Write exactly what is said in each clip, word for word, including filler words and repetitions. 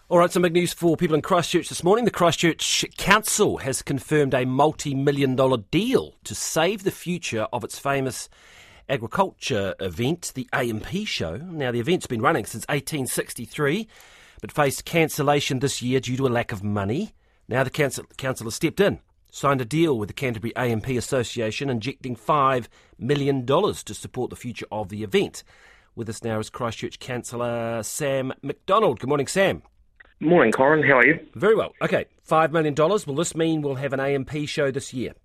All right, some big news for people in Christchurch this morning. The Christchurch Council has confirmed a multi-million dollar deal to save the future of its famous agriculture event, the A M P Show. Now, the event's been running since eighteen sixty-three, but faced cancellation this year due to a lack of money. Now the council, council has stepped in, signed a deal with the Canterbury A M P Association, injecting five million dollars to support the future of the event. With us now is Christchurch Councillor Sam McDonald. Good morning, Sam. Morning, Corin. How are you? Very well. Okay, five million dollars. Will this mean we'll have an A M P show this year?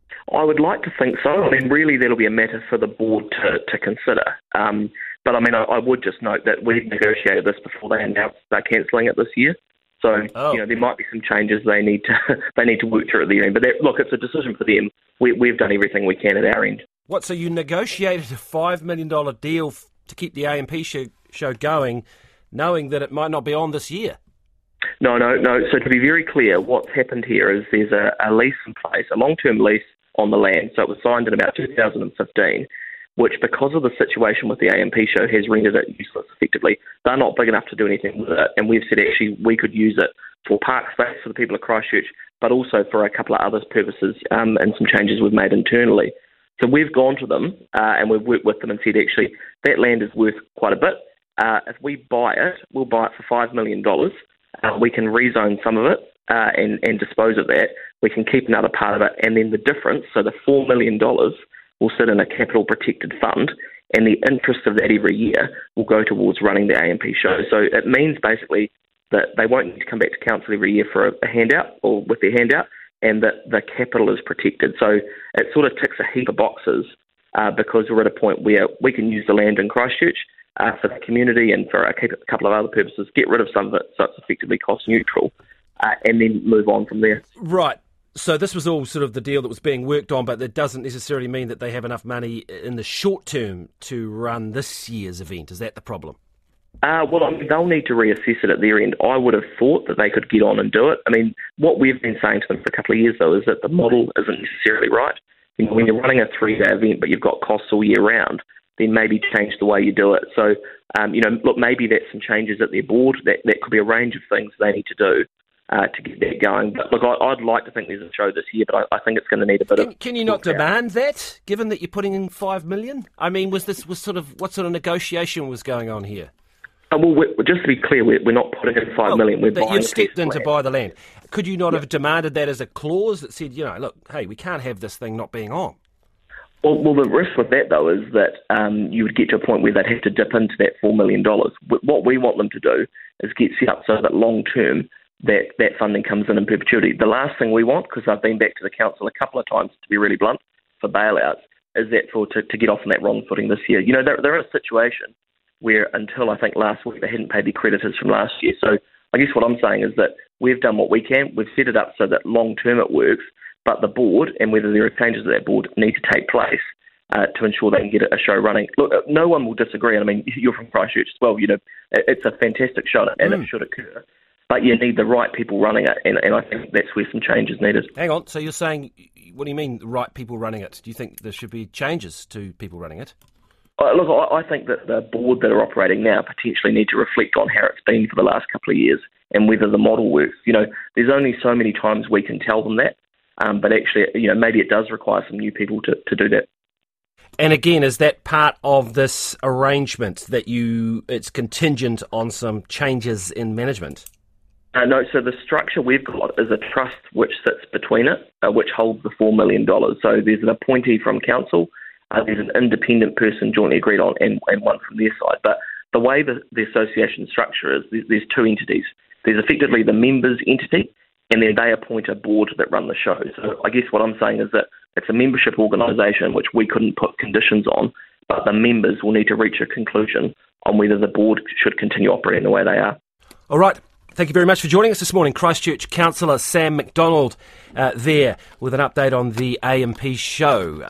I would like to think so. I mean, really, that'll be a matter for the board to, to consider. Um, but, I mean, I, I would just note that we've negotiated this before they announced they're cancelling it this year. So, oh. you know, there might be some changes they need to they need to work through at their end. But, look, it's a decision for them. We, we've done everything we can at our end. What, so you negotiated a five million dollars deal f- to keep the A M P show, show going, knowing that it might not be on this year? No, no, no. So to be very clear, what's happened here is there's a, a lease in place, a long-term lease on the land. So it was signed in about two thousand fifteen, which, because of the situation with the A M P show, has rendered it useless effectively. They're not big enough to do anything with it, and we've said actually we could use it for park space for the people of Christchurch, but also for a couple of other purposes um, and some changes we've made internally. So we've gone to them uh, and we've worked with them and said, actually, that land is worth quite a bit. Uh, if we buy it, we'll buy it for five million dollars. Uh, we can rezone some of it uh, and, and dispose of that. We can keep another part of it, and then the difference, so the four million dollars, will sit in a capital protected fund, and the interest of that every year will go towards running the A M P show. So it means basically that they won't need to come back to council every year for a, a handout or with their handout, and that the capital is protected. So it sort of ticks a heap of boxes uh, because we're at a point where we can use the land in Christchurch Uh, for the community and for a couple of other purposes, get rid of some of it so it's effectively cost neutral, uh, and then move on from there. Right. So this was all sort of the deal that was being worked on, but that doesn't necessarily mean that they have enough money in the short term to run this year's event. Is that the problem? Uh, well, I mean, they'll need to reassess it at their end. I would have thought that they could get on and do it. I mean, what we've been saying to them for a couple of years, though, is that the model isn't necessarily right. You know, when you're running a three-day event but you've got costs all year round, then maybe change the way you do it. So, um, you know, look, maybe that's some changes at their board. That that could be a range of things they need to do uh, to get that going. But look, I, I'd like to think there's a show this year, but I, I think it's going to need a bit can, of... Can you not demand out. that, given that you're putting in five million? I mean, was this was sort of what sort of negotiation was going on here? Uh, well, we're, just to be clear, we're, we're not putting in five oh, million. We're but buying you stepped in to buy the land. Could you not yep. have demanded that as a clause that said, you know, look, hey, we can't have this thing not being on? Well, well, the risk with that, though, is that um, you would get to a point where they'd have to dip into that four million dollars. What we want them to do is get set up so that long-term that, that funding comes in in perpetuity. The last thing we want, because I've been back to the council a couple of times, to be really blunt, for bailouts, is that for to, to get off on that wrong footing this year. You know, they're, they're in a situation where until, I think, last week, they hadn't paid their creditors from last year. So I guess what I'm saying is that we've done what we can. We've set it up so that long-term it works. But the board, and whether there are changes to that board, need to take place uh, to ensure they can get a show running. Look, no one will disagree. I mean, you're from Christchurch as well. You know, it's a fantastic show, and mm. it should occur. But you need the right people running it, and, and I think that's where some change is needed. Hang on. So you're saying, what do you mean, the right people running it? Do you think there should be changes to people running it? Uh, look, I, I think that the board that are operating now potentially need to reflect on how it's been for the last couple of years and whether the model works. You know, there's only so many times we can tell them that. Um, but actually, you know, maybe it does require some new people to, to do that. And again, is that part of this arrangement that you it's contingent on some changes in management? Uh, no, so the structure we've got is a trust which sits between it, uh, which holds the four million dollars. So there's an appointee from council, uh, there's an independent person jointly agreed on, and, and one from their side. But the way the, the association structure is, there's, there's two entities. There's effectively the members entity, and then they appoint a board that run the show. So I guess what I'm saying is that it's a membership organisation which we couldn't put conditions on, but the members will need to reach a conclusion on whether the board should continue operating the way they are. All right. Thank you very much for joining us this morning. Christchurch Councillor Sam McDonald uh, there with an update on the A M P show.